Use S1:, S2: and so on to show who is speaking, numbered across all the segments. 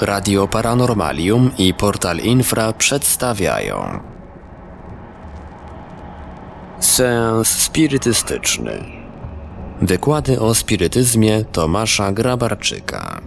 S1: Radio Paranormalium i Portal Infra przedstawiają seans spirytystyczny. Wykłady o spirytyzmie Tomasza Grabarczyka.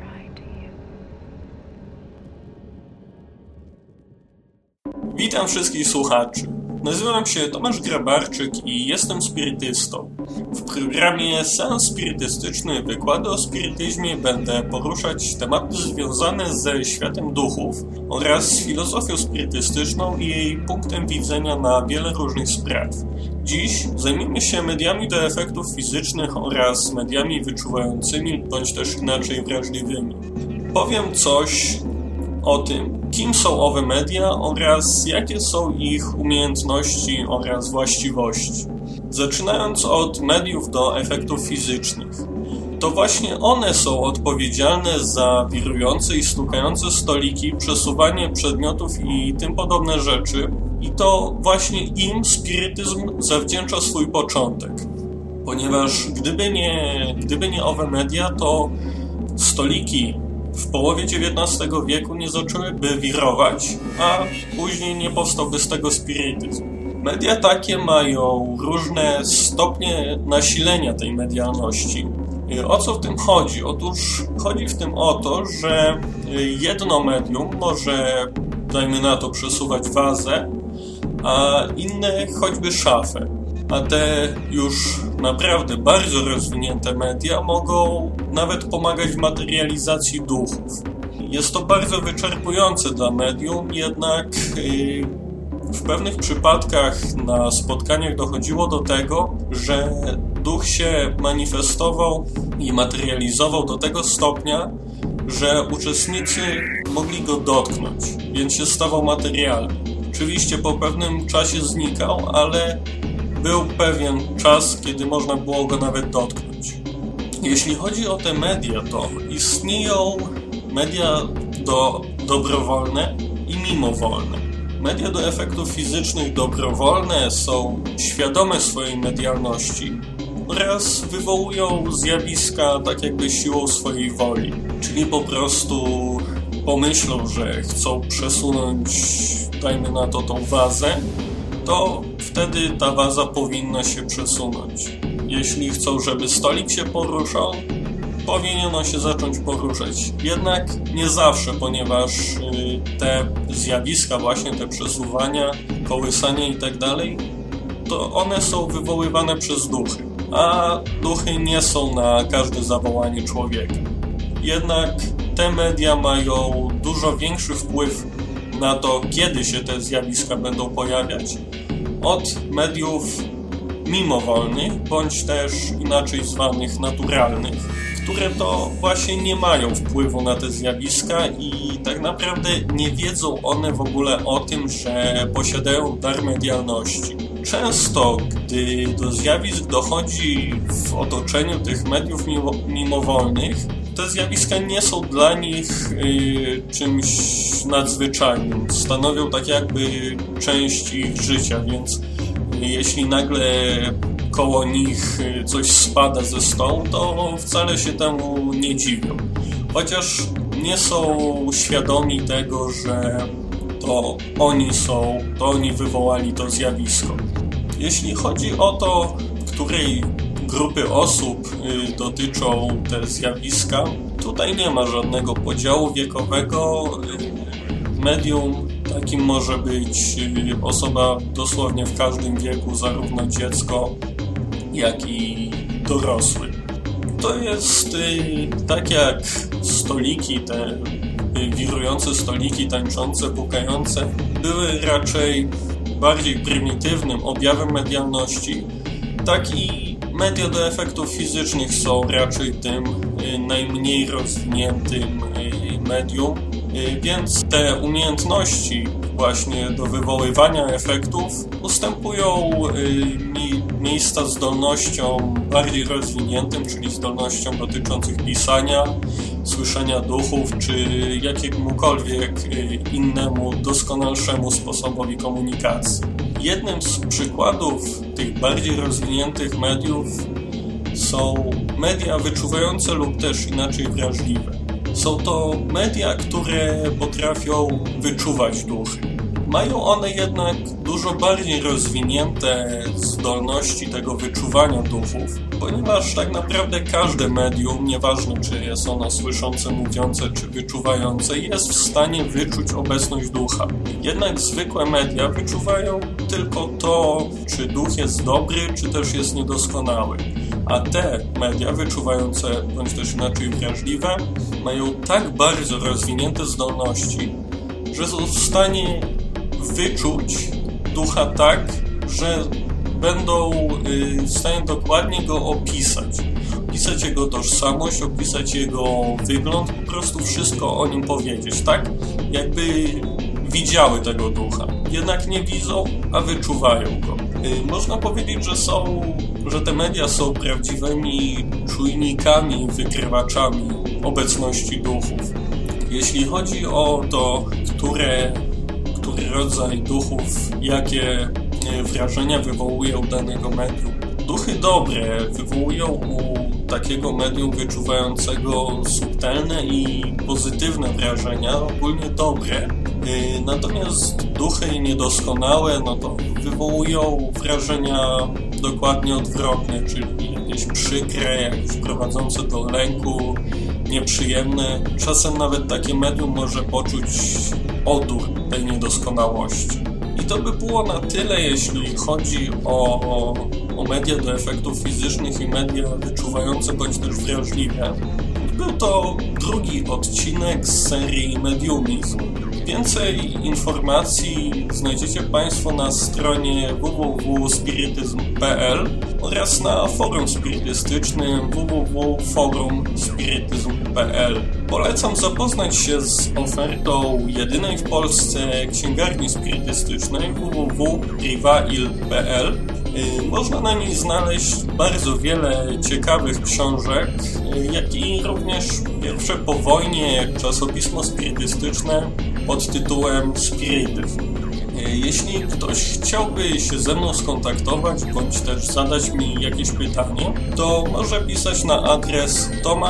S2: Witam wszystkich słuchaczy. Nazywam się Tomasz Grabarczyk i jestem spirytystą. W programie Seans Spirytystyczny Wykłady o spirytyzmie będę poruszać tematy związane ze światem duchów oraz filozofią spirytystyczną i jej punktem widzenia na wiele różnych spraw. Dziś zajmiemy się mediami do efektów fizycznych oraz mediami wyczuwającymi bądź też inaczej wrażliwymi. Powiem coś o tym, kim są owe media oraz jakie są ich umiejętności oraz właściwości. Zaczynając od mediów do efektów fizycznych. To właśnie one są odpowiedzialne za wirujące i stukające stoliki, przesuwanie przedmiotów i tym podobne rzeczy. I to właśnie im spirytyzm zawdzięcza swój początek. Ponieważ gdyby nie owe media, to stoliki w połowie XIX wieku nie zaczęłyby wirować, a później nie powstałby z tego spirytyzm. Media takie mają różne stopnie nasilenia tej medialności. O co w tym chodzi? Otóż chodzi w tym o to, że jedno medium może, dajmy na to, przesuwać wazę, a inne choćby szafę. A te już naprawdę bardzo rozwinięte media mogą nawet pomagać w materializacji duchów. Jest to bardzo wyczerpujące dla medium, jednak w pewnych przypadkach na spotkaniach dochodziło do tego, że duch się manifestował i materializował do tego stopnia, że uczestnicy mogli go dotknąć, więc się stawał materialny. Oczywiście po pewnym czasie znikał, ale był pewien czas, kiedy można było go nawet dotknąć. Jeśli chodzi o te media, to istnieją media dobrowolne i mimowolne. Media do efektów fizycznych dobrowolne są świadome swojej medialności oraz wywołują zjawiska tak jakby siłą swojej woli. Czyli po prostu pomyślą, że chcą przesunąć, dajmy na to, tą wazę, to wtedy ta waza powinna się przesunąć. Jeśli chcą, żeby stolik się poruszał, powinien on się zacząć poruszać. Jednak nie zawsze, ponieważ te zjawiska, właśnie te przesuwania, kołysania i tak dalej, to one są wywoływane przez duchy. A duchy nie są na każde zawołanie człowieka. Jednak te media mają dużo większy wpływ na to, kiedy się te zjawiska będą pojawiać, od mediów mimowolnych, bądź też inaczej zwanych naturalnych, które to właśnie nie mają wpływu na te zjawiska i tak naprawdę nie wiedzą one w ogóle o tym, że posiadają dar medialności. Często, gdy do zjawisk dochodzi w otoczeniu tych mediów mimowolnych, te zjawiska nie są dla nich czymś nadzwyczajnym. Stanowią tak jakby część ich życia, więc jeśli nagle koło nich coś spada ze stołu, to wcale się temu nie dziwią. Chociaż nie są świadomi tego, że to oni wywołali to zjawisko. Jeśli chodzi o to, której grupy osób dotyczą te zjawiska, tutaj nie ma żadnego podziału wiekowego. Medium takim może być osoba dosłownie w każdym wieku, zarówno dziecko, jak i dorosły. To jest tak jak stoliki, te wirujące stoliki, tańczące, pukające, były raczej bardziej prymitywnym objawem medialności, tak i media do efektów fizycznych są raczej tym najmniej rozwiniętym medium, więc te umiejętności właśnie do wywoływania efektów ustępują miejsca zdolnościom bardziej rozwiniętym, czyli zdolnościom dotyczących pisania, słyszenia duchów, czy jakiemukolwiek innemu, doskonalszemu sposobowi komunikacji. Jednym z przykładów tych bardziej rozwiniętych mediów są media wyczuwające lub też inaczej wrażliwe. Są to media, które potrafią wyczuwać duchy. Mają one jednak dużo bardziej rozwinięte zdolności tego wyczuwania duchów, ponieważ tak naprawdę każde medium, nieważne czy jest ono słyszące, mówiące czy wyczuwające, jest w stanie wyczuć obecność ducha. Jednak zwykłe media wyczuwają tylko to, czy duch jest dobry, czy też jest niedoskonały. A te media wyczuwające, bądź też inaczej wrażliwe, mają tak bardzo rozwinięte zdolności, że są w stanie wyczuć ducha tak, że będą w stanie dokładnie go opisać. Opisać jego tożsamość, opisać jego wygląd, po prostu wszystko o nim powiedzieć, tak? Jakby widziały tego ducha. Jednak nie widzą, a wyczuwają go. Można powiedzieć, że te media są prawdziwymi czujnikami, wykrywaczami obecności duchów. Jeśli chodzi o to, który rodzaj duchów, jakie wrażenia wywołuje u danego medium. Duchy dobre wywołują u takiego medium wyczuwającego subtelne i pozytywne wrażenia, ogólnie dobre. Natomiast duchy niedoskonałe, to wywołują wrażenia dokładnie odwrotne, czyli jakieś przykre, jakieś prowadzące do lęku, nieprzyjemne. Czasem nawet takie medium może poczuć odór tej niedoskonałości. I to by było na tyle, jeśli chodzi o media do efektów fizycznych i media wyczuwające bądź też wrażliwe. Był to drugi odcinek z serii Mediumizm. Więcej informacji znajdziecie Państwo na stronie www.spirityzm.pl oraz na forum spirytystycznym www.forumspirityzm.pl. Polecam zapoznać się z ofertą jedynej w Polsce księgarni spirytystycznej www.rivail.pl. Można na niej znaleźć bardzo wiele ciekawych książek, jak i również pierwsze po wojnie czasopismo spirytystyczne pod tytułem Spirytyzm. Jeśli ktoś chciałby się ze mną skontaktować, bądź też zadać mi jakieś pytanie, to może pisać na adres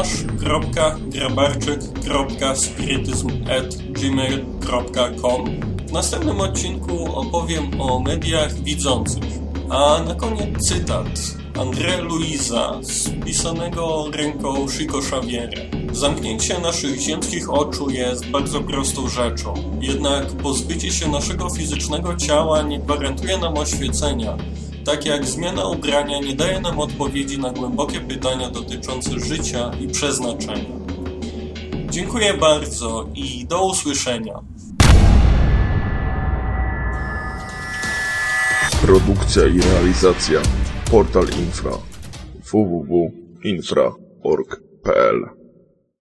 S2: tomasz.grabarczyk.spirytyzm@gmail.com. W następnym odcinku opowiem o mediach widzących. A na koniec cytat André Luisa spisanego ręką Chico Xaviera. Zamknięcie naszych ziemskich oczu jest bardzo prostą rzeczą. Jednak pozbycie się naszego fizycznego ciała nie gwarantuje nam oświecenia. Tak jak zmiana ubrania nie daje nam odpowiedzi na głębokie pytania dotyczące życia i przeznaczenia. Dziękuję bardzo i do usłyszenia.
S3: Produkcja i realizacja Portal Infra www.infra.org.pl